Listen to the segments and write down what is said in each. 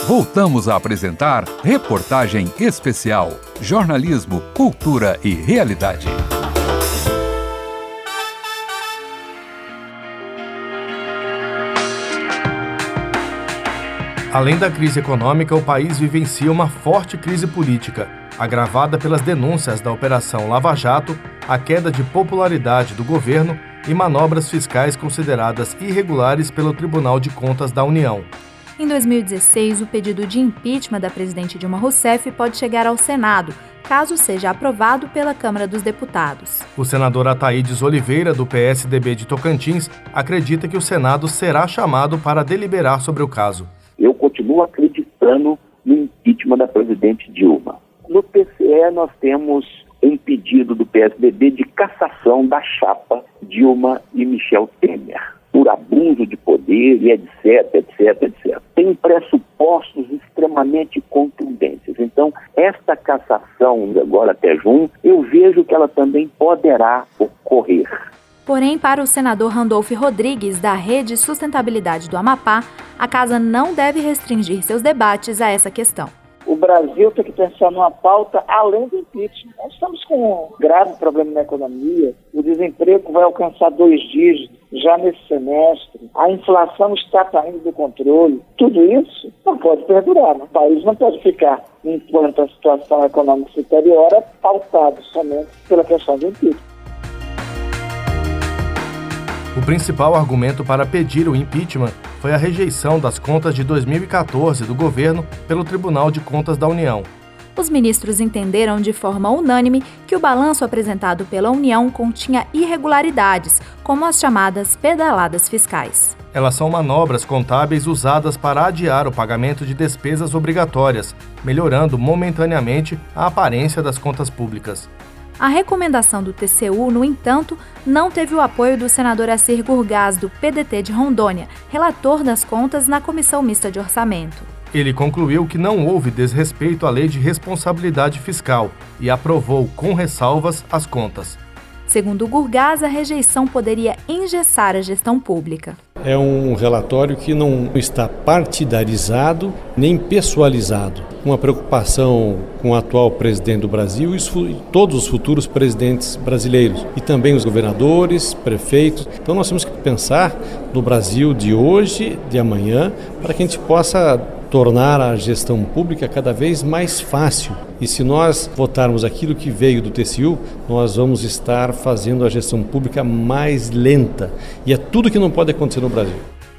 Voltamos a apresentar Reportagem Especial. Jornalismo, cultura e realidade. Além da crise econômica, o país vivencia uma forte crise política, agravada pelas denúncias da Operação Lava Jato, a queda de popularidade do governo e manobras fiscais consideradas irregulares pelo Tribunal de Contas da União. Em 2016, o pedido de impeachment da presidente Dilma Rousseff pode chegar ao Senado, caso seja aprovado pela Câmara dos Deputados. O senador Ataídes Oliveira, do PSDB de Tocantins, acredita que o Senado será chamado para deliberar sobre o caso. Eu continuo acreditando no impeachment da presidente Dilma. No TCE nós temos um pedido do PSDB de cassação da chapa Dilma e Michel Temer, por abuso de poder e etc. Tem pressupostos extremamente contundentes. Então, esta cassação, agora até junho, eu vejo que ela também poderá ocorrer. Porém, para o senador Randolfo Rodrigues, da Rede Sustentabilidade do Amapá, a Casa não deve restringir seus debates a essa questão. O Brasil tem que pensar numa pauta além do impeachment. Nós estamos com um grave problema na economia. O desemprego vai alcançar 2 dígitos já nesse semestre. A inflação está saindo do controle. Tudo isso não pode perdurar. O país não pode ficar, enquanto a situação econômica se deteriora, pautado somente pela questão do impeachment. O principal argumento para pedir o impeachment foi a rejeição das contas de 2014 do governo pelo Tribunal de Contas da União. Os ministros entenderam de forma unânime que o balanço apresentado pela União continha irregularidades, como as chamadas pedaladas fiscais. Elas são manobras contábeis usadas para adiar o pagamento de despesas obrigatórias, melhorando momentaneamente a aparência das contas públicas. A recomendação do TCU, no entanto, não teve o apoio do senador Assir Gurgás, do PDT de Rondônia, relator das contas na Comissão Mista de Orçamento. Ele concluiu que não houve desrespeito à Lei de Responsabilidade Fiscal e aprovou com ressalvas as contas. Segundo Gurgás, a rejeição poderia engessar a gestão pública. É um relatório que não está partidarizado nem pessoalizado. Uma preocupação com o atual presidente do Brasil e todos os futuros presidentes brasileiros. E também os governadores, prefeitos. Então nós temos que pensar no Brasil de hoje, de amanhã, para que a gente possa tornar a gestão pública cada vez mais fácil. E se nós votarmos aquilo que veio do TCU, nós vamos estar fazendo a gestão pública mais lenta. E é tudo que não pode acontecer no Brasil.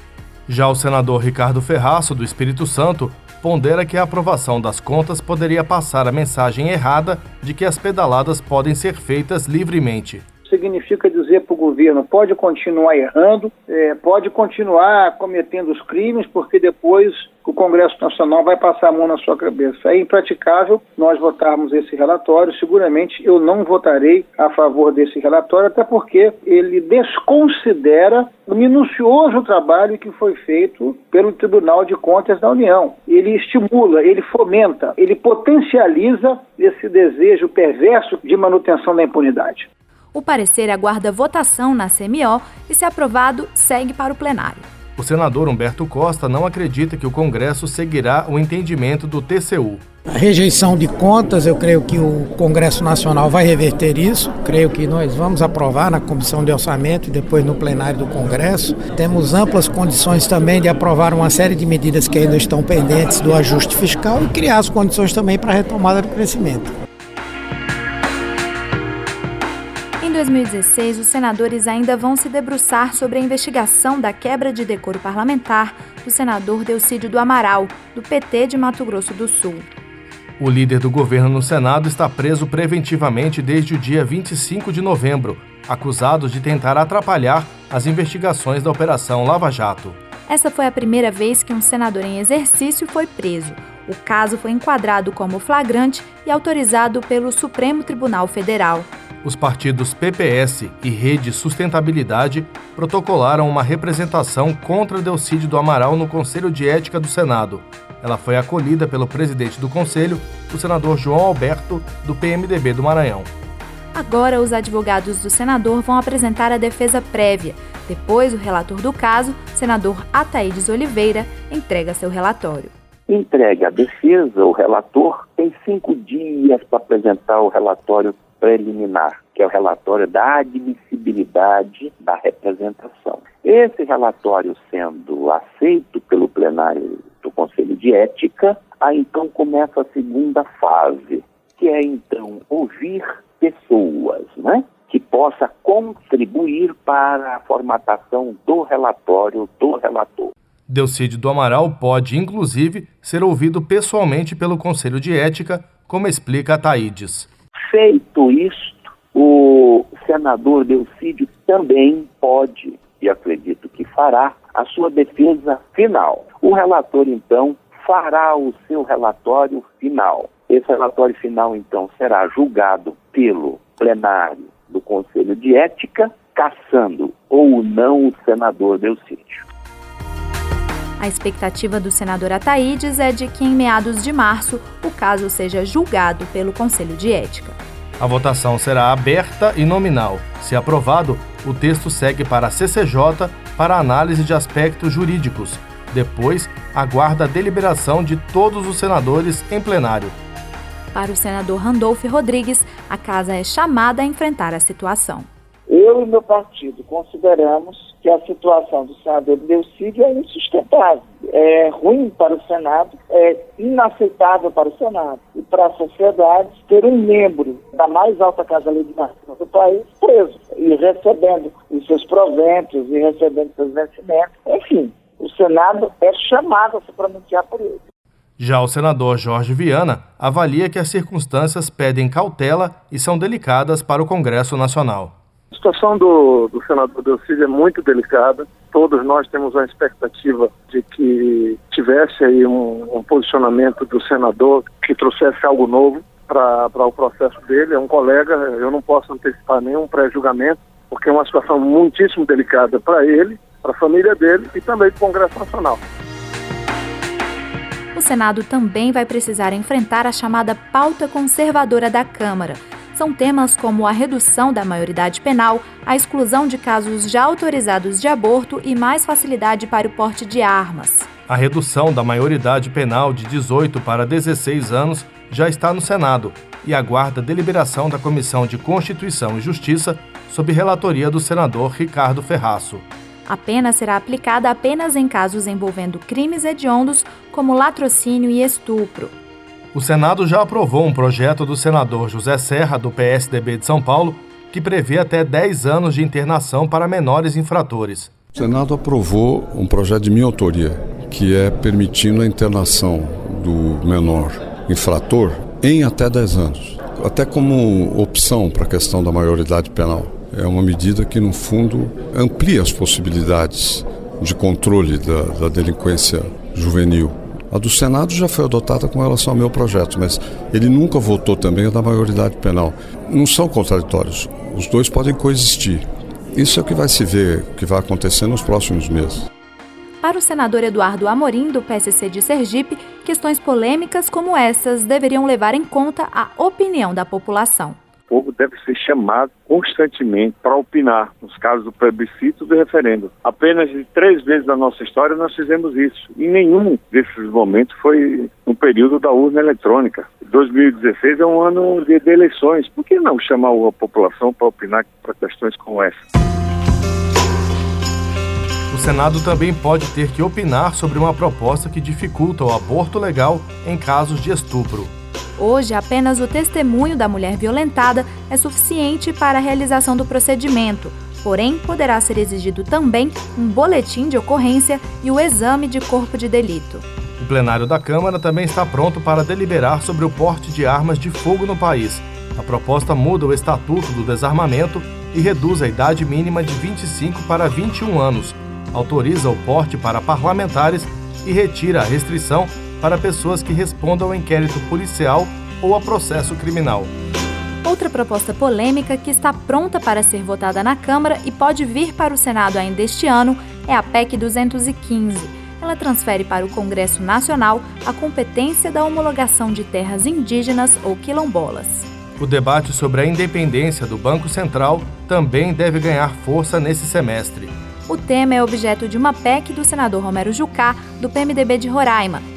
Já o senador Ricardo Ferraço, do Espírito Santo, pondera que a aprovação das contas poderia passar a mensagem errada de que as pedaladas podem ser feitas livremente. Significa dizer para o governo, pode continuar errando, pode continuar cometendo os crimes, porque depois o Congresso Nacional vai passar a mão na sua cabeça. É impraticável nós votarmos esse relatório. Seguramente eu não votarei a favor desse relatório, até porque ele desconsidera o minucioso trabalho que foi feito pelo Tribunal de Contas da União. Ele estimula, ele fomenta, ele potencializa esse desejo perverso de manutenção da impunidade. O parecer aguarda votação na CMO e, se aprovado, segue para o plenário. O senador Humberto Costa não acredita que o Congresso seguirá o entendimento do TCU. A rejeição de contas, eu creio que o Congresso Nacional vai reverter isso. Creio que nós vamos aprovar na Comissão de Orçamento e depois no plenário do Congresso. Temos amplas condições também de aprovar uma série de medidas que ainda estão pendentes do ajuste fiscal e criar as condições também para a retomada do crescimento. Em 2016, os senadores ainda vão se debruçar sobre a investigação da quebra de decoro parlamentar do senador Delcídio do Amaral, do PT de Mato Grosso do Sul. O líder do governo no Senado está preso preventivamente desde o dia 25 de novembro, acusado de tentar atrapalhar as investigações da Operação Lava Jato. Essa foi a primeira vez que um senador em exercício foi preso. O caso foi enquadrado como flagrante e autorizado pelo Supremo Tribunal Federal. Os partidos PPS e Rede Sustentabilidade protocolaram uma representação contra Delcídio do Amaral no Conselho de Ética do Senado. Ela foi acolhida pelo presidente do Conselho, o senador João Alberto, do PMDB do Maranhão. Agora, os advogados do senador vão apresentar a defesa prévia. Depois, o relator do caso, senador Ataídes Oliveira, entrega seu relatório. entregue à defesa, o relator tem 5 dias para apresentar o relatório preliminar, que é o relatório da admissibilidade da representação. Esse relatório sendo aceito pelo plenário do Conselho de Ética, aí então começa a segunda fase, que é então ouvir pessoas, que possa contribuir para a formatação do relatório do relator. Delcídio do Amaral pode, inclusive, ser ouvido pessoalmente pelo Conselho de Ética, como explica a Thaídes. Feito isto, o senador Delcídio também pode, e acredito que fará, a sua defesa final. O relator, então, fará o seu relatório final. Esse relatório final, então, será julgado pelo plenário do Conselho de Ética, cassando ou não o senador Delcídio. A expectativa do senador Ataídes é de que, em meados de março, o caso seja julgado pelo Conselho de Ética. A votação será aberta e nominal. Se aprovado, o texto segue para a CCJ para análise de aspectos jurídicos. Depois, aguarda a deliberação de todos os senadores em plenário. Para o senador Randolfo Rodrigues, a casa é chamada a enfrentar a situação. Eu e meu partido consideramos que a situação do senador Delcídio é insustentável. É ruim para o Senado, é inaceitável para o Senado e para a sociedade ter um membro da mais alta casa legislativa do país preso e recebendo os seus proventos e recebendo seus vencimentos. Enfim, o Senado é chamado a se pronunciar por ele. Já o senador Jorge Viana avalia que as circunstâncias pedem cautela e são delicadas para o Congresso Nacional. A situação do senador Delcídio é muito delicada. Todos nós temos a expectativa de que tivesse aí um posicionamento do senador que trouxesse algo novo para o processo dele. É um colega, eu não posso antecipar nenhum pré-julgamento, porque é uma situação muitíssimo delicada para ele, para a família dele e também para o Congresso Nacional. O Senado também vai precisar enfrentar a chamada pauta conservadora da Câmara. São temas como a redução da maioridade penal, a exclusão de casos já autorizados de aborto e mais facilidade para o porte de armas. A redução da maioridade penal de 18 para 16 anos já está no Senado e aguarda a deliberação da Comissão de Constituição e Justiça sob relatoria do senador Ricardo Ferraço. A pena será aplicada apenas em casos envolvendo crimes hediondos como latrocínio e estupro. O Senado já aprovou um projeto do senador José Serra, do PSDB de São Paulo, que prevê até 10 anos de internação para menores infratores. O Senado aprovou um projeto de minha autoria, que é permitindo a internação do menor infrator em até 10 anos, até como opção para a questão da maioridade penal. É uma medida que, no fundo, amplia as possibilidades de controle da delinquência juvenil. A do Senado já foi adotada com relação ao meu projeto, mas ele nunca votou também a da maioridade penal. Não são contraditórios, os dois podem coexistir. Isso é o que vai se ver, o que vai acontecer nos próximos meses. Para o senador Eduardo Amorim, do PSC de Sergipe, questões polêmicas como essas deveriam levar em conta a opinião da população. O povo deve ser chamado constantemente para opinar nos casos do plebiscito e do referendo. Apenas de 3 vezes na nossa história nós fizemos isso. E nenhum desses momentos foi no período da urna eletrônica. 2016 é um ano de eleições. Por que não chamar a população para opinar para questões como essa? O Senado também pode ter que opinar sobre uma proposta que dificulta o aborto legal em casos de estupro. Hoje, apenas o testemunho da mulher violentada é suficiente para a realização do procedimento. Porém, poderá ser exigido também um boletim de ocorrência e o exame de corpo de delito. O plenário da Câmara também está pronto para deliberar sobre o porte de armas de fogo no país. A proposta muda o Estatuto do Desarmamento e reduz a idade mínima de 25 para 21 anos, autoriza o porte para parlamentares e retira a restrição para pessoas que respondam ao inquérito policial ou a processo criminal. Outra proposta polêmica que está pronta para ser votada na Câmara e pode vir para o Senado ainda este ano é a PEC 215. Ela transfere para o Congresso Nacional a competência da homologação de terras indígenas ou quilombolas. O debate sobre a independência do Banco Central também deve ganhar força nesse semestre. O tema é objeto de uma PEC do senador Romero Jucá, do PMDB de Roraima,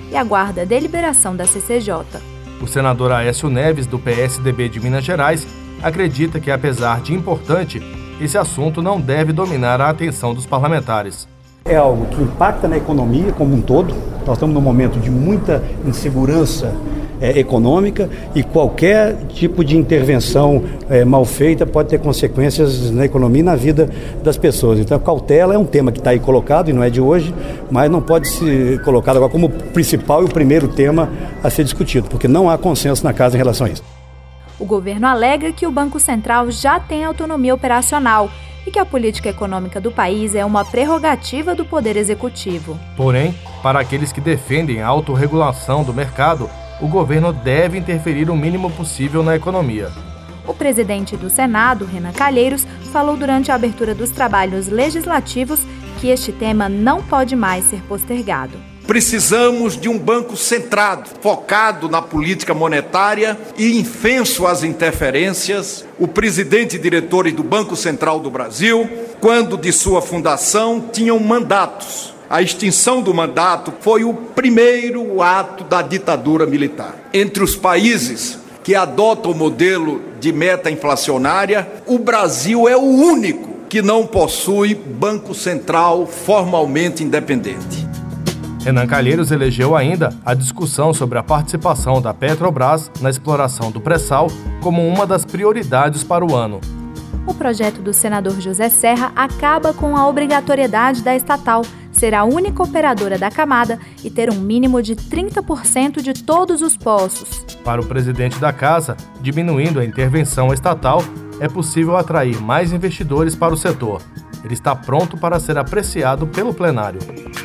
e aguarda a deliberação da CCJ. O senador Aécio Neves, do PSDB de Minas Gerais, acredita que, apesar de importante, esse assunto não deve dominar a atenção dos parlamentares. É algo que impacta na economia como um todo. Nós estamos num momento de muita insegurança econômica e qualquer tipo de intervenção mal feita pode ter consequências na economia e na vida das pessoas. Então a cautela é um tema que está aí colocado e não é de hoje, mas não pode ser colocado agora como principal e o primeiro tema a ser discutido, porque não há consenso na casa em relação a isso. O governo alega que o Banco Central já tem autonomia operacional e que a política econômica do país é uma prerrogativa do Poder Executivo. Porém, para aqueles que defendem a autorregulação do mercado, o governo deve interferir o mínimo possível na economia. O presidente do Senado, Renan Calheiros, falou durante a abertura dos trabalhos legislativos que este tema não pode mais ser postergado. Precisamos de um banco centrado, focado na política monetária e infenso às interferências. O presidente e diretores do Banco Central do Brasil, quando de sua fundação, tinham mandatos. A extinção do mandato foi o primeiro ato da ditadura militar. Entre os países que adotam o modelo de meta inflacionária, o Brasil é o único que não possui banco central formalmente independente. Renan Calheiros elegeu ainda a discussão sobre a participação da Petrobras na exploração do pré-sal como uma das prioridades para o ano. O projeto do senador José Serra acaba com a obrigatoriedade da estatal ser a única operadora da camada e ter um mínimo de 30% de todos os poços. Para o presidente da Casa, diminuindo a intervenção estatal, é possível atrair mais investidores para o setor. Ele está pronto para ser apreciado pelo plenário.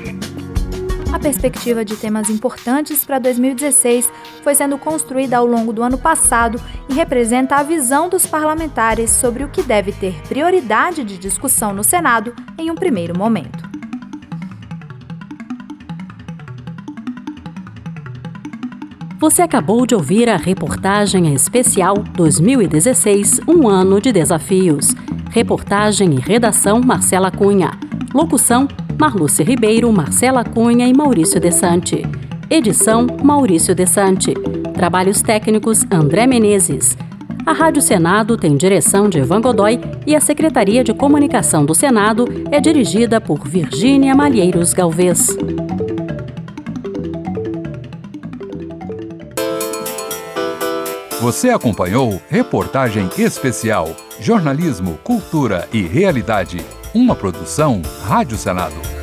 A perspectiva de temas importantes para 2016 foi sendo construída ao longo do ano passado e representa a visão dos parlamentares sobre o que deve ter prioridade de discussão no Senado em um primeiro momento. Você acabou de ouvir a reportagem especial 2016, um ano de desafios. Reportagem e redação Marcela Cunha. Locução Marlúcia Ribeiro, Marcela Cunha e Maurício Desante. Edição Maurício Desante. Trabalhos técnicos André Menezes. A Rádio Senado tem direção de Evan Godoy e a Secretaria de Comunicação do Senado é dirigida por Virgínia Malheiros Galvez. Você acompanhou Reportagem Especial, Jornalismo, Cultura e Realidade. Uma produção Rádio Senado.